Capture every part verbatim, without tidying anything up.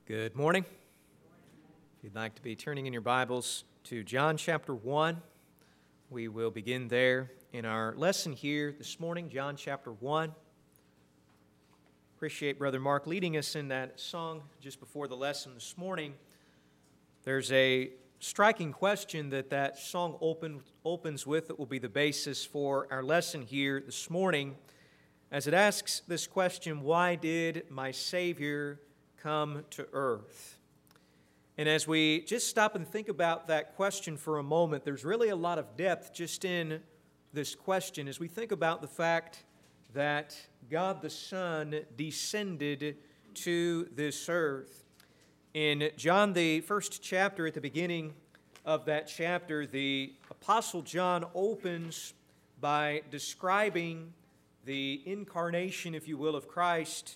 Good morning. If you'd like to be turning in your Bibles to John chapter one, we will begin there in our lesson here this morning, John chapter one. Appreciate Brother Mark leading us in that song just before the lesson this morning. There's a striking question that that song open, opens with that will be the basis for our lesson here this morning, as it asks this question, why did my Savior come to earth? And as we just stop and think about that question for a moment, there's really a lot of depth just in this question as we think about the fact that God the Son descended to this earth. In John, the first chapter, at the beginning of that chapter, the Apostle John opens by describing the incarnation, if you will, of Christ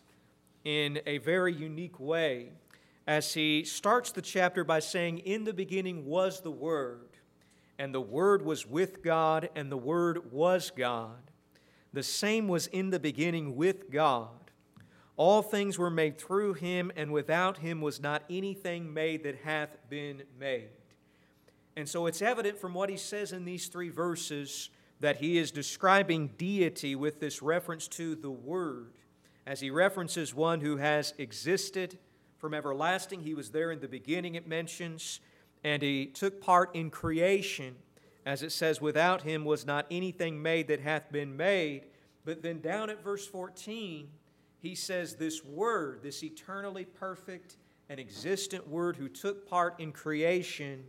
in a very unique way, as he starts the chapter by saying, "In the beginning was the Word, and the Word was with God, and the Word was God. The same was in the beginning with God. All things were made through Him, and without Him was not anything made that hath been made." And so it's evident from what he says in these three verses that he is describing deity with this reference to the Word, as he references one who has existed from everlasting. He was there in the beginning, it mentions, and he took part in creation, as it says, without him was not anything made that hath been made. But then down at verse fourteen, he says this Word, this eternally perfect and existent Word who took part in creation,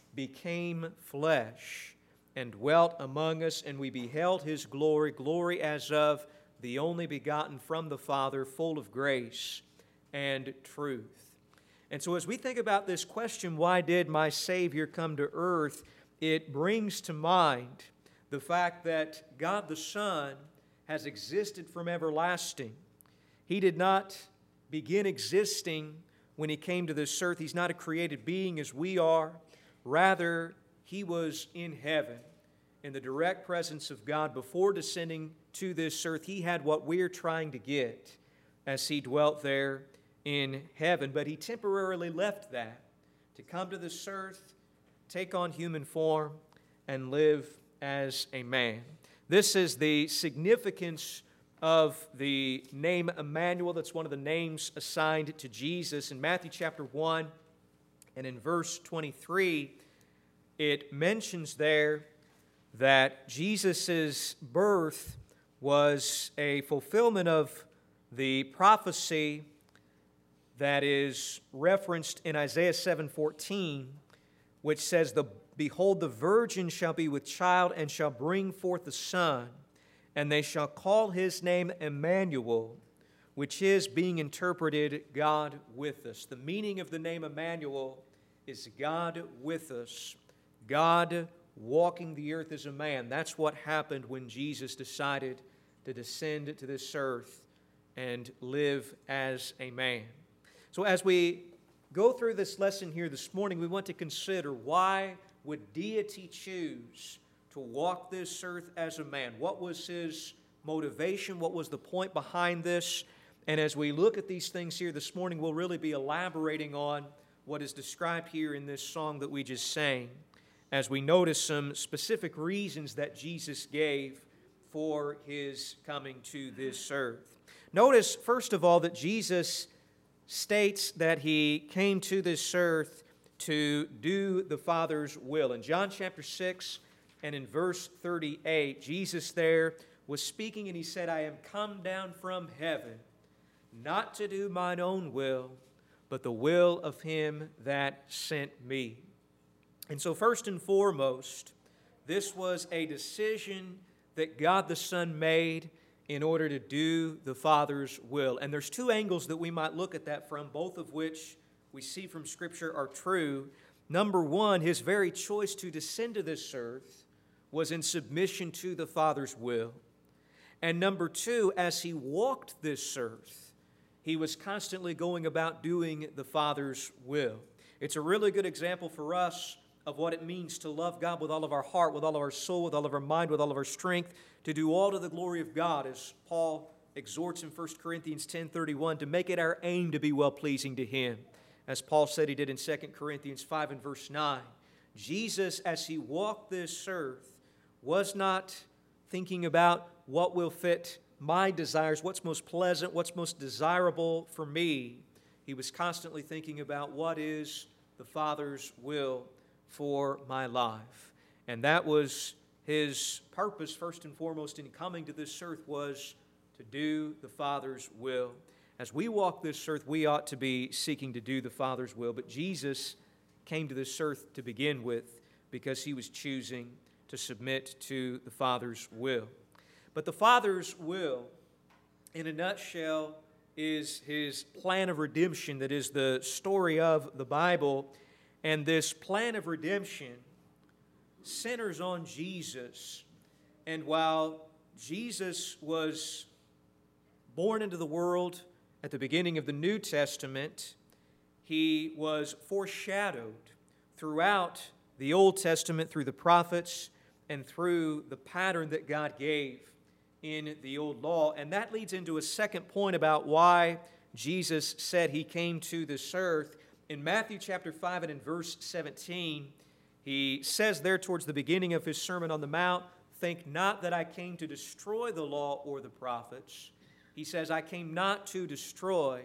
became flesh and dwelt among us, and we beheld His glory, glory as of the only begotten from the Father, full of grace and truth. And so as we think about this question, why did my Savior come to earth, it brings to mind the fact that God the Son has existed from everlasting. He did not begin existing when He came to this earth. He's not a created being as we are. Rather, He was in heaven, in the direct presence of God before descending to this earth. He had what we're trying to get as He dwelt there in heaven. But He temporarily left that to come to this earth, take on human form, and live as a man. This is the significance of the name Emmanuel. That's one of the names assigned to Jesus. In Matthew chapter one and in verse twenty-three, it mentions there that Jesus' birth was a fulfillment of the prophecy that is referenced in Isaiah seven fourteen, which says, "The Behold, the virgin shall be with child and shall bring forth a son, and they shall call his name Emmanuel," which is being interpreted, God with us. The meaning of the name Emmanuel is God with us, God walking the earth as a man. That's what happened when Jesus decided to descend to this earth and live as a man. So as we go through this lesson here this morning, we want to consider, why would deity choose to walk this earth as a man? What was His motivation? What was the point behind this? And as we look at these things here this morning, we'll really be elaborating on what is described here in this song that we just sang, as we notice some specific reasons that Jesus gave for His coming to this earth. Notice, first of all, that Jesus states that He came to this earth to do the Father's will. In John chapter six and in verse thirty-eight, Jesus there was speaking and He said, "I am come down from heaven, not to do mine own will, but the will of Him that sent me." And so first and foremost, this was a decision that God the Son made in order to do the Father's will. And there's two angles that we might look at that from, both of which we see from Scripture are true. Number one, His very choice to descend to this earth was in submission to the Father's will. And number two, as He walked this earth, He was constantly going about doing the Father's will. It's a really good example for us of what it means to love God with all of our heart, with all of our soul, with all of our mind, with all of our strength, to do all to the glory of God, as Paul exhorts in First Corinthians ten thirty-one, to make it our aim to be well-pleasing to Him. as Paul said he did in Second Corinthians five and verse nine. Jesus, as he walked this earth, was not thinking about what will fit my desires, what's most pleasant, what's most desirable for me. He was constantly thinking about what is the Father's will for my life. And that was his purpose, first and foremost, in coming to this earth, was to do the Father's will. As we walk this earth, we ought to be seeking to do the Father's will. But Jesus came to this earth to begin with because he was choosing to submit to the Father's will. But the Father's will, in a nutshell, is his plan of redemption that is the story of the Bible. And this plan of redemption centers on Jesus. And while Jesus was born into the world at the beginning of the New Testament, he was foreshadowed throughout the Old Testament through the prophets and through the pattern that God gave in the Old Law. And that leads into a second point about why Jesus said he came to this earth. In Matthew chapter five and in verse seventeen, he says there towards the beginning of his Sermon on the Mount, "Think not that I came to destroy the law or the prophets." He says, "I came not to destroy,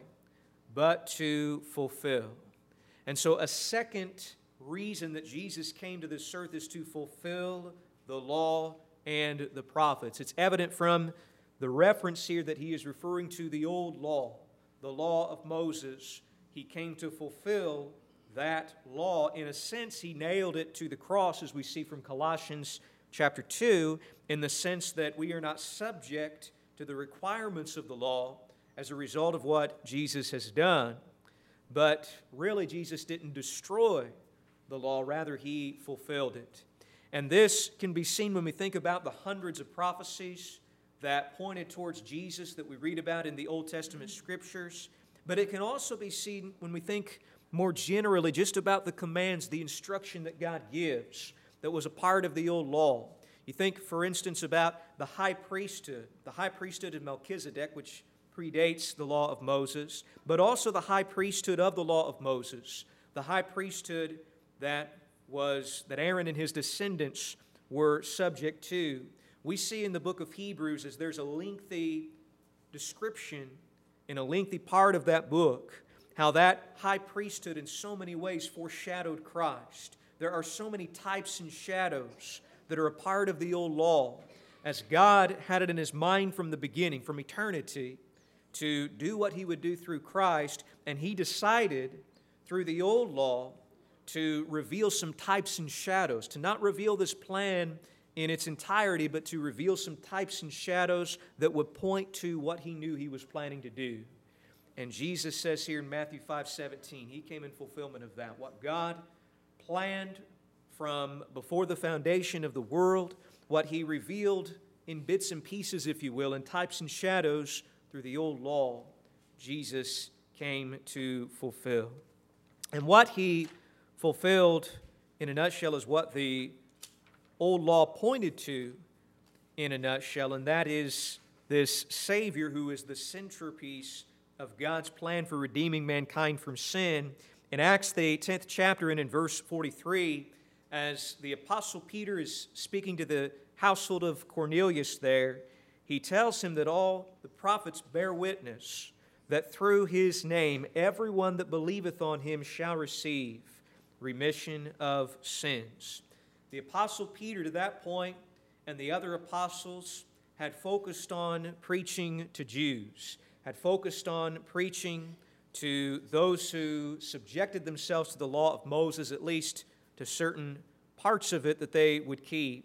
but to fulfill." And so a second reason that Jesus came to this earth is to fulfill the law and the prophets. It's evident from the reference here that he is referring to the old law, the law of Moses. He came to fulfill that law. In a sense, he nailed it to the cross, as we see from Colossians chapter two, in the sense that we are not subject to the requirements of the law as a result of what Jesus has done. But really, Jesus didn't destroy the law. Rather, he fulfilled it. And this can be seen when we think about the hundreds of prophecies that pointed towards Jesus that we read about in the Old Testament Scriptures. But it can also be seen when we think more generally just about the commands, the instruction that God gives that was a part of the old law. You think, for instance, about the high priesthood, the high priesthood of Melchizedek, which predates the law of Moses, but also the high priesthood of the law of Moses, the high priesthood that was that Aaron and his descendants were subject to. We see in the book of Hebrews, as there's a lengthy description in a lengthy part of that book, how that high priesthood in so many ways foreshadowed Christ. There are so many types and shadows that are a part of the old law, as God had it in his mind from the beginning, from eternity, to do what he would do through Christ, and he decided through the old law to reveal some types and shadows, to not reveal this plan in its entirety, but to reveal some types and shadows that would point to what he knew he was planning to do. And Jesus says here in Matthew five seventeen, he came in fulfillment of that. What God planned from before the foundation of the world, what he revealed in bits and pieces, if you will, in types and shadows through the old law, Jesus came to fulfill. And what he fulfilled, in a nutshell, is what the old law pointed to in a nutshell, and that is this Savior who is the centerpiece of God's plan for redeeming mankind from sin. In Acts, the tenth chapter, and in verse forty-three, as the Apostle Peter is speaking to the household of Cornelius there, he tells him that all the prophets bear witness that through his name everyone that believeth on him shall receive remission of sins. The Apostle Peter, to that point, and the other apostles had focused on preaching to Jews, had focused on preaching to those who subjected themselves to the law of Moses, at least to certain parts of it that they would keep.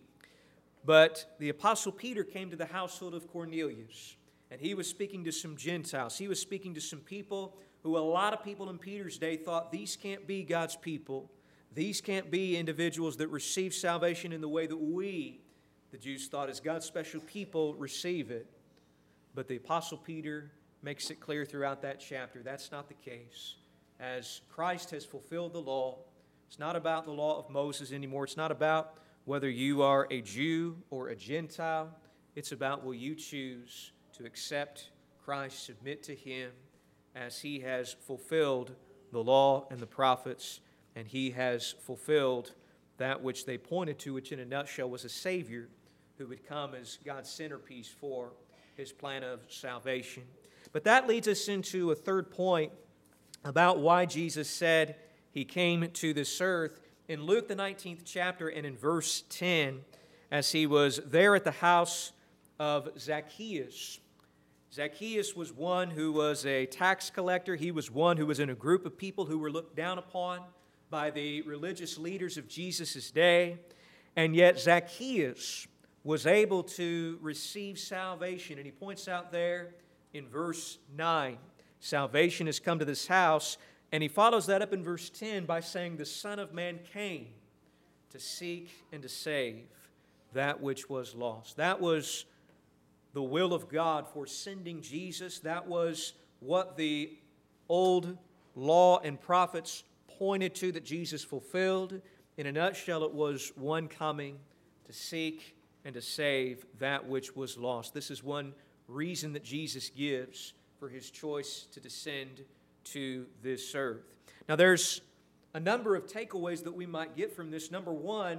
But the Apostle Peter came to the household of Cornelius, and he was speaking to some Gentiles. He was speaking to some people who a lot of people in Peter's day thought these can't be God's people. These can't be individuals that receive salvation in the way that we, the Jews, thought as God's special people, receive it. But the Apostle Peter makes it clear throughout that chapter that's not the case. As Christ has fulfilled the law, it's not about the law of Moses anymore. It's not about whether you are a Jew or a Gentile. It's about will you choose to accept Christ, submit to Him, as He has fulfilled the law and the prophets, and he has fulfilled that which they pointed to, which in a nutshell was a Savior who would come as God's centerpiece for his plan of salvation. But that leads us into a third point about why Jesus said he came to this earth. In Luke, the nineteenth chapter, and in verse ten, as he was there at the house of Zacchaeus. Zacchaeus was one who was a tax collector. He was one who was in a group of people who were looked down upon by the religious leaders of Jesus' day. And yet Zacchaeus was able to receive salvation. And he points out there in verse nine, salvation has come to this house. And he follows that up in verse ten by saying, the Son of Man came to seek and to save that which was lost. That was the will of God for sending Jesus. That was what the old law and prophets pointed to that Jesus fulfilled. In a nutshell, it was one coming to seek and to save that which was lost. This is one reason that Jesus gives for his choice to descend to this earth. Now, there's a number of takeaways that we might get from this. Number one,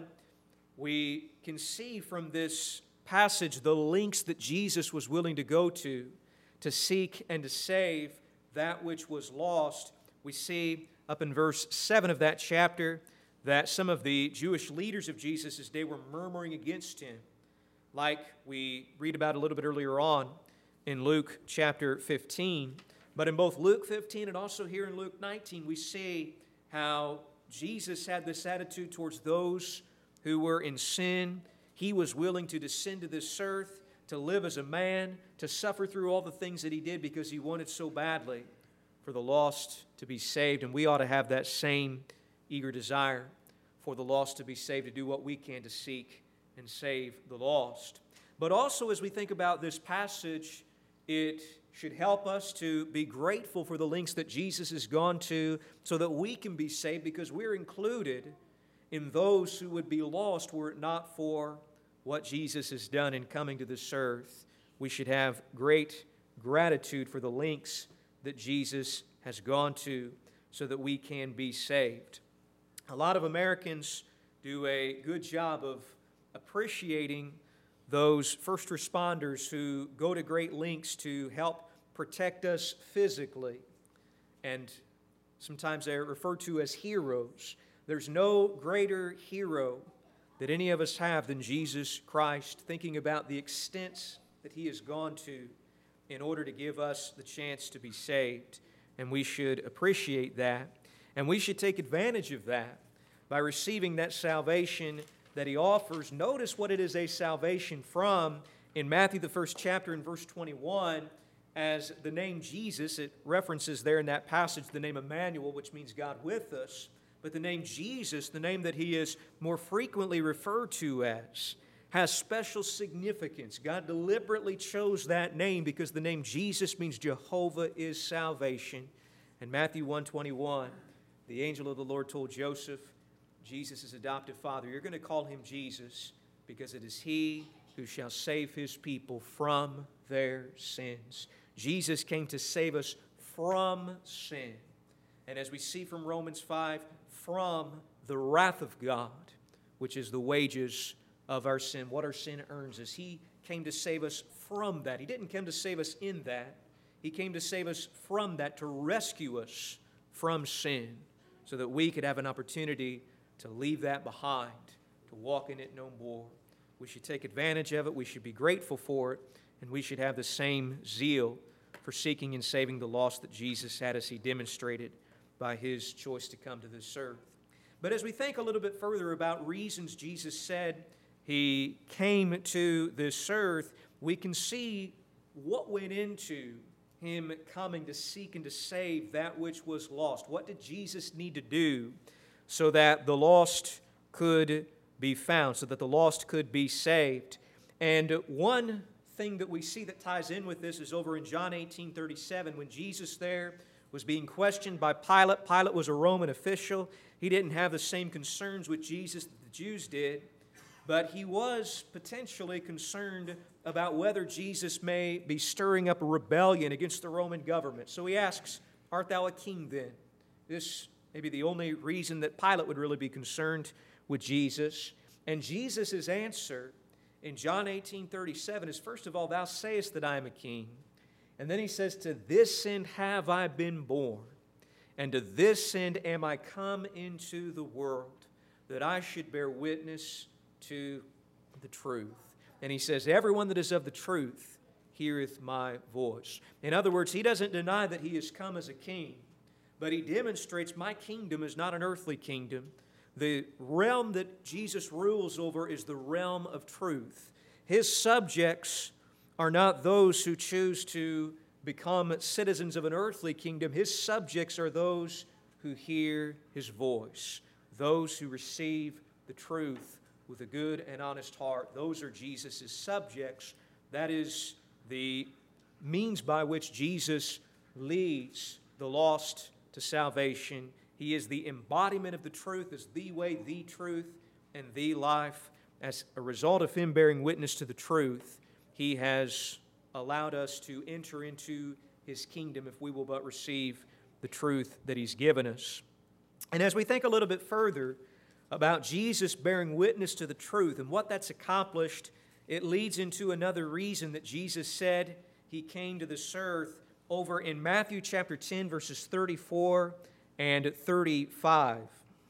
we can see from this passage the lengths that Jesus was willing to go to to seek and to save that which was lost. We see up in verse seven of that chapter that some of the Jewish leaders of Jesus' day were murmuring against him, like we read about a little bit earlier on in Luke chapter fifteen. But in both Luke fifteen and also here in Luke nineteen, we see how Jesus had this attitude towards those who were in sin. He was willing to descend to this earth, to live as a man, to suffer through all the things that he did because he wanted so badly for the lost to be saved. And we ought to have that same eager desire for the lost to be saved, to do what we can to seek and save the lost. But also, as we think about this passage, it should help us to be grateful for the lengths that Jesus has gone to so that we can be saved, because we're included in those who would be lost were it not for what Jesus has done in coming to this earth. We should have great gratitude for the lengths that Jesus has gone to so that we can be saved. A lot of Americans do a good job of appreciating those first responders who go to great lengths to help protect us physically. And sometimes they're referred to as heroes. There's no greater hero that any of us have than Jesus Christ, thinking about the extents that he has gone to in order to give us the chance to be saved. And we should appreciate that. And we should take advantage of that by receiving that salvation that he offers. Notice what it is a salvation from. In Matthew, the first chapter, in verse twenty-one, as the name Jesus, it references there in that passage the name Emmanuel, which means God with us. But the name Jesus, the name that he is more frequently referred to as, has special significance. God deliberately chose that name because the name Jesus means Jehovah is salvation. In Matthew one twenty-one, the angel of the Lord told Joseph, Jesus' adoptive father, you're going to call him Jesus because it is he who shall save his people from their sins. Jesus came to save us from sin. And as we see from Romans five, from the wrath of God, which is the wages of our sin, what our sin earns us. He came to save us from that. He didn't come to save us in that. He came to save us from that, to rescue us from sin, so that we could have an opportunity to leave that behind, to walk in it no more. We should take advantage of it. We should be grateful for it. And we should have the same zeal for seeking and saving the lost that Jesus had, as he demonstrated by his choice to come to this earth. But as we think a little bit further about reasons Jesus said he came to this earth, we can see what went into him coming to seek and to save that which was lost. What did Jesus need to do so that the lost could be found, so that the lost could be saved? And one thing that we see that ties in with this is over in John eighteen thirty-seven, when Jesus there was being questioned by Pilate. Pilate was a Roman official. He didn't have the same concerns with Jesus that the Jews did, but he was potentially concerned about whether Jesus may be stirring up a rebellion against the Roman government. So he asks, art thou a king then? This may be the only reason that Pilate would really be concerned with Jesus. And Jesus' answer in John eighteen thirty-seven is, first of all, thou sayest that I am a king. And then he says, to this end have I been born, and to this end am I come into the world, that I should bear witness to the truth. And he says, everyone that is of the truth heareth my voice. In other words, he doesn't deny that he has come as a king, but he demonstrates my kingdom is not an earthly kingdom. The realm that Jesus rules over is the realm of truth. His subjects are not those who choose to become citizens of an earthly kingdom. His subjects are those who hear his voice, those who receive the truth with a good and honest heart. Those are Jesus' subjects. That is the means by which Jesus leads the lost to salvation. He is the embodiment of the truth as the way, the truth, and the life. As a result of him bearing witness to the truth, he has allowed us to enter into his kingdom if we will but receive the truth that he's given us. And as we think a little bit further about Jesus bearing witness to the truth and what that's accomplished, it leads into another reason that Jesus said he came to this earth over in Matthew chapter ten, verses thirty-four and thirty-five.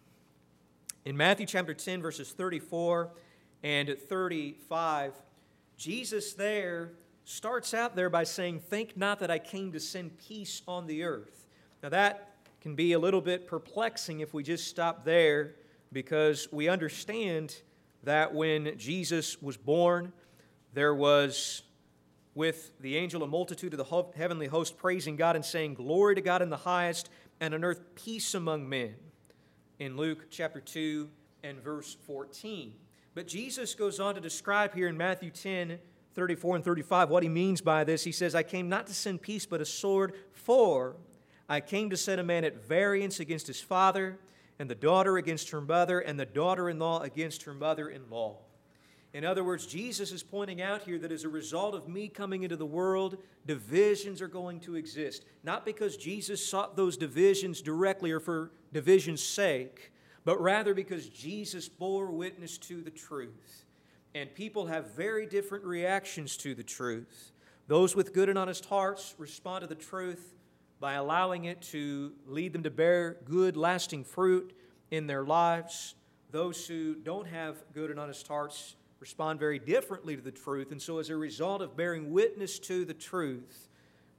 In Matthew chapter ten, verses thirty-four and thirty-five, Jesus there starts out there by saying, think not that I came to send peace on the earth. Now that can be a little bit perplexing if we just stop there, because we understand that when Jesus was born, there was with the angel a multitude of the heavenly host praising God and saying, glory to God in the highest, and on earth peace among men, in Luke chapter two and verse fourteen. But Jesus goes on to describe here in Matthew ten, thirty-four and thirty-five what he means by this. He says, I came not to send peace, but a sword, for I came to set a man at variance against his father, and the daughter against her mother, and the daughter-in-law against her mother-in-law. In other words, Jesus is pointing out here that as a result of me coming into the world, divisions are going to exist. Not because Jesus sought those divisions directly or for division's sake, but rather because Jesus bore witness to the truth. And people have very different reactions to the truth. Those with good and honest hearts respond to the truth by allowing it to lead them to bear good, lasting fruit in their lives. Those who don't have good and honest hearts respond very differently to the truth. And so as a result of bearing witness to the truth,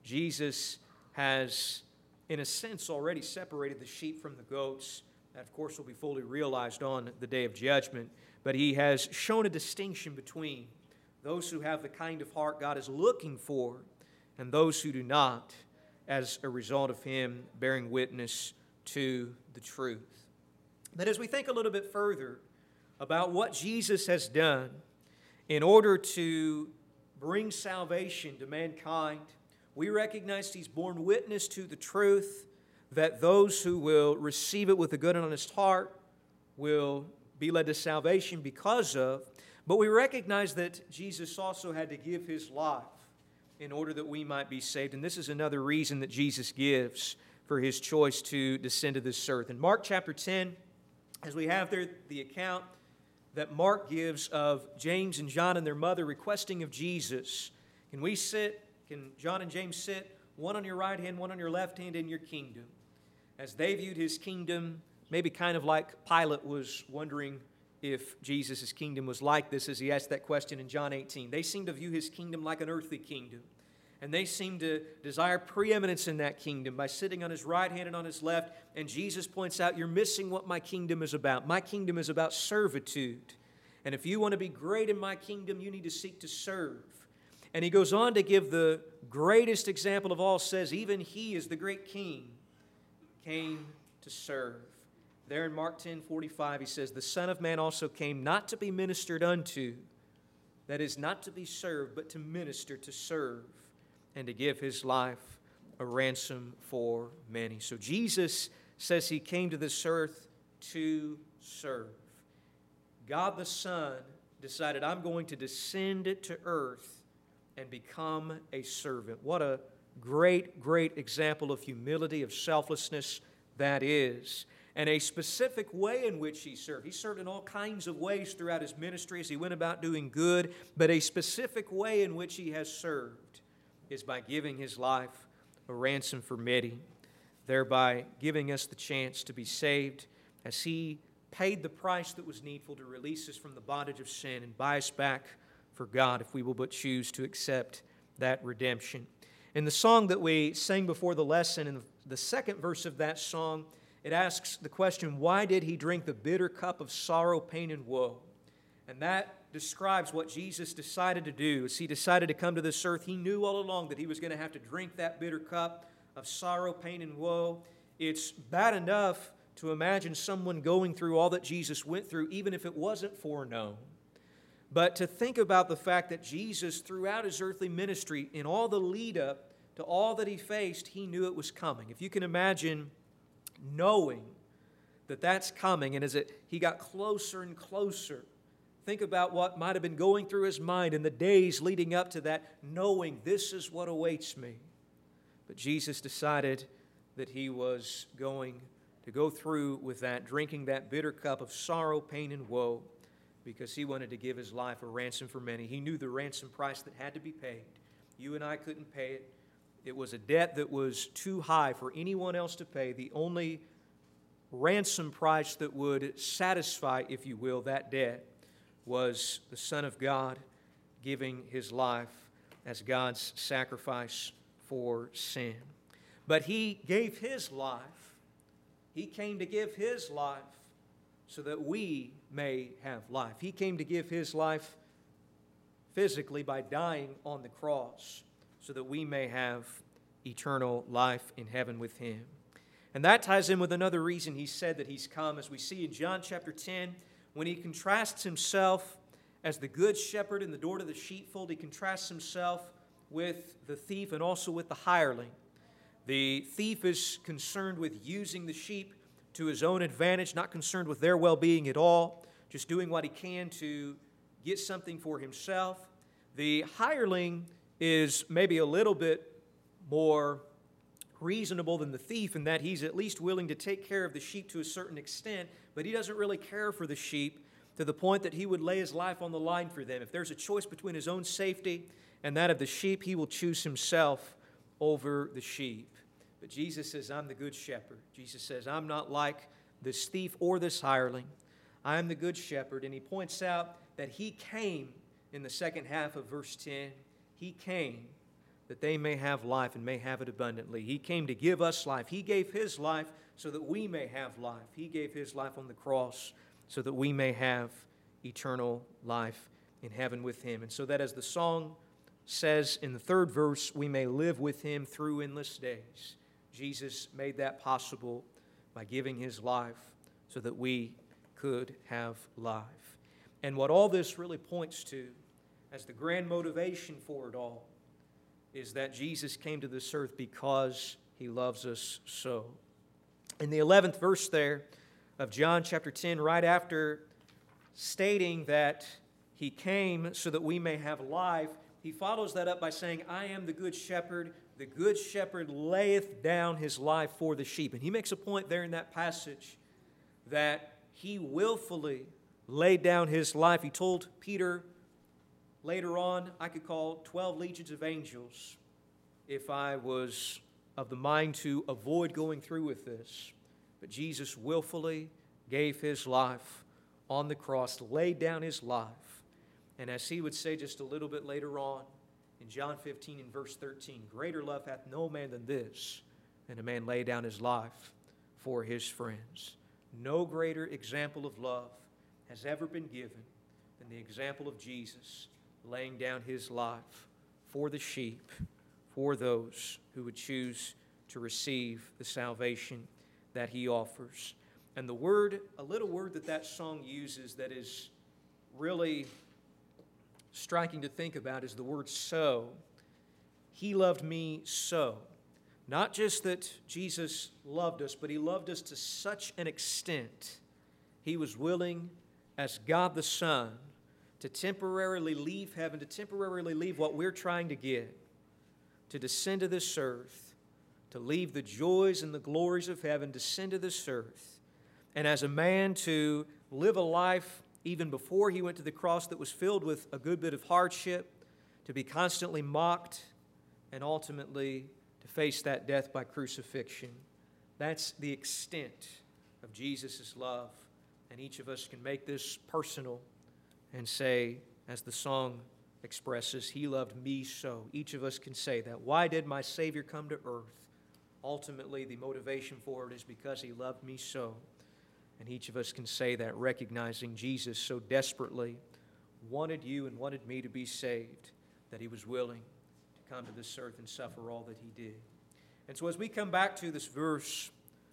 Jesus has, in a sense, already separated the sheep from the goats. That, of course, will be fully realized on the day of judgment. But he has shown a distinction between those who have the kind of heart God is looking for and those who do not, as a result of him bearing witness to the truth. But as we think a little bit further about what Jesus has done in order to bring salvation to mankind, we recognize he's borne witness to the truth, that those who will receive it with a good and honest heart will be led to salvation because of. But we recognize that Jesus also had to give his life in order that we might be saved. And this is another reason that Jesus gives for his choice to descend to this earth. In Mark chapter ten, as we have there the account that Mark gives of James and John and their mother requesting of Jesus, can we sit, can John and James sit, one on your right hand, one on your left hand in your kingdom? As they viewed his kingdom, maybe kind of like Pilate was wondering if Jesus' kingdom was like this as he asked that question in John eighteen. They seemed to view his kingdom like an earthly kingdom. And they seemed to desire preeminence in that kingdom by sitting on his right hand and on his left. And Jesus points out, you're missing what my kingdom is about. My kingdom is about servitude. And if you want to be great in my kingdom, you need to seek to serve. And he goes on to give the greatest example of all, says, even he is the great king, came to serve. There in Mark ten forty-five, he says, the Son of Man also came not to be ministered unto, that is, not to be served, but to minister, to serve, and to give his life a ransom for many. So Jesus says he came to this earth to serve. God the Son decided, I'm going to descend to earth and become a servant. What a great, great example of humility, of selflessness that is, and a specific way in which he served. He served in all kinds of ways throughout his ministry as he went about doing good, but a specific way in which he has served is by giving his life a ransom for many, thereby giving us the chance to be saved as he paid the price that was needful to release us from the bondage of sin and buy us back for God if we will but choose to accept that redemption. In the song that we sang before the lesson, in the second verse of that song, it asks the question, why did he drink the bitter cup of sorrow, pain, and woe? And that describes what Jesus decided to do. As he decided to come to this earth, he knew all along that he was going to have to drink that bitter cup of sorrow, pain, and woe. It's bad enough to imagine someone going through all that Jesus went through, even if it wasn't foreknown. But to think about the fact that Jesus, throughout his earthly ministry, in all the lead up to all that he faced, he knew it was coming. If you can imagine knowing that that's coming, and as it, he got closer and closer, think about what might have been going through his mind in the days leading up to that, knowing this is what awaits me. But Jesus decided that he was going to go through with that, drinking that bitter cup of sorrow, pain, and woe, because he wanted to give his life a ransom for many. He knew the ransom price that had to be paid. You and I couldn't pay it. It was a debt that was too high for anyone else to pay. The only ransom price that would satisfy, if you will, that debt was the Son of God giving his life as God's sacrifice for sin. But he gave his life. He came to give his life so that we may have life. He came to give his life physically by dying on the cross so that we may have eternal life in heaven with him. And that ties in with another reason he said that he's come, as we see in John chapter ten, when he contrasts himself as the good shepherd in the door to the sheepfold. He contrasts himself with the thief and also with the hireling. The thief is concerned with using the sheep to his own advantage, not concerned with their well-being at all, just doing what he can to get something for himself. The hireling is maybe a little bit more reasonable than the thief in that he's at least willing to take care of the sheep to a certain extent, but he doesn't really care for the sheep to the point that he would lay his life on the line for them. If there's a choice between his own safety and that of the sheep, he will choose himself over the sheep. But Jesus says, I'm the good shepherd. Jesus says, I'm not like this thief or this hireling. I am the good shepherd. And he points out that he came in the second half of verse ten. He came that they may have life and may have it abundantly. He came to give us life. He gave his life so that we may have life. He gave his life on the cross so that we may have eternal life in heaven with him. And so that, as the song says in the third verse, we may live with him through endless days. Jesus made that possible by giving his life so that we could have life. And what all this really points to as the grand motivation for it all is that Jesus came to this earth because he loves us so. In the eleventh verse there of John chapter ten, right after stating that he came so that we may have life, he follows that up by saying, I am the good shepherd. The good shepherd layeth down his life for the sheep. And he makes a point there in that passage that he willfully laid down his life. He told Peter later on, I could call twelve legions of angels if I was of the mind to avoid going through with this. But Jesus willfully gave his life on the cross, laid down his life. And as he would say just a little bit later on, in John fifteen and verse thirteen, greater love hath no man than this, than a man lay down his life for his friends. No greater example of love has ever been given than the example of Jesus laying down his life for the sheep, for those who would choose to receive the salvation that he offers. And the word, a little word that that song uses that is really striking to think about is the word so. He loved me so. Not just that Jesus loved us, but he loved us to such an extent. He was willing, as God the Son, to temporarily leave heaven, to temporarily leave what we're trying to get, to descend to this earth, to leave the joys and the glories of heaven, descend to this earth, and as a man to live a life even before he went to the cross that was filled with a good bit of hardship, to be constantly mocked, and ultimately to face that death by crucifixion. That's the extent of Jesus' love. And each of us can make this personal and say, as the song expresses, He loved me so. Each of us can say that. Why did my Savior come to earth? Ultimately, the motivation for it is because He loved me so. And each of us can say that, recognizing Jesus so desperately wanted you and wanted me to be saved, that He was willing to come to this earth and suffer all that He did. And so as we come back to this verse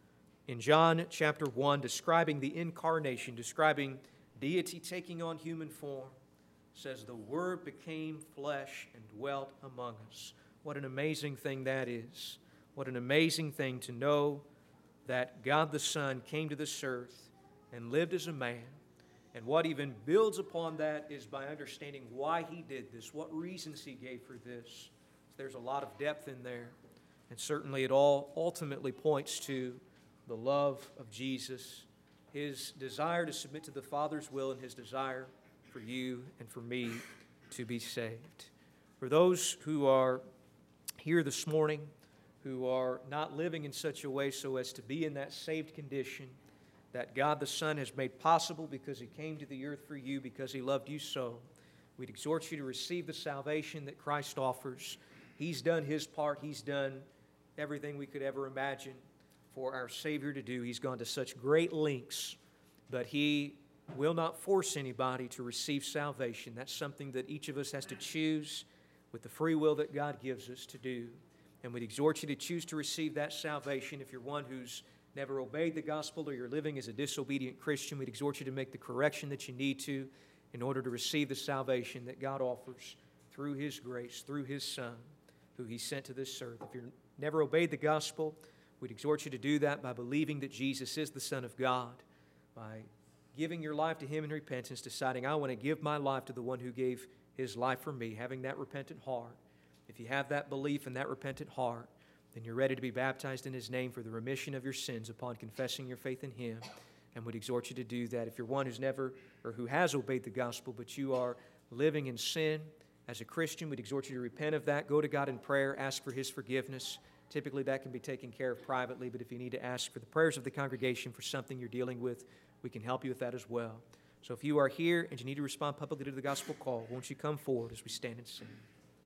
in John chapter one, describing the incarnation, describing deity taking on human form, says, the Word became flesh and dwelt among us. What an amazing thing that is. What an amazing thing to know that God the Son came to this earth and lived as a man. And what even builds upon that is by understanding why He did this, what reasons He gave for this. There's a lot of depth in there. And certainly it all ultimately points to the love of Jesus, His desire to submit to the Father's will, and His desire for you and for me to be saved. For those who are here this morning, who are not living in such a way so as to be in that saved condition that God the Son has made possible because He came to the earth for you, because He loved you so, we'd exhort you to receive the salvation that Christ offers. He's done His part. He's done everything we could ever imagine for our Savior to do. He's gone to such great lengths, but He will not force anybody to receive salvation. That's something that each of us has to choose with the free will that God gives us to do. And we'd exhort you to choose to receive that salvation. If you're one who's never obeyed the gospel, or you're living as a disobedient Christian, we'd exhort you to make the correction that you need to in order to receive the salvation that God offers through His grace, through His Son, who He sent to this earth. If you've never obeyed the gospel, we'd exhort you to do that by believing that Jesus is the Son of God, by giving your life to Him in repentance, deciding, I want to give my life to the one who gave His life for me, having that repentant heart. If you have that belief and that repentant heart, then you're ready to be baptized in His name for the remission of your sins upon confessing your faith in Him, and would exhort you to do that. If you're one who's never or who has obeyed the gospel, but you are living in sin as a Christian, we'd exhort you to repent of that. Go to God in prayer, ask for His forgiveness. Typically that can be taken care of privately, but if you need to ask for the prayers of the congregation for something you're dealing with, we can help you with that as well. So if you are here and you need to respond publicly to the gospel call, won't you come forward as we stand and sing?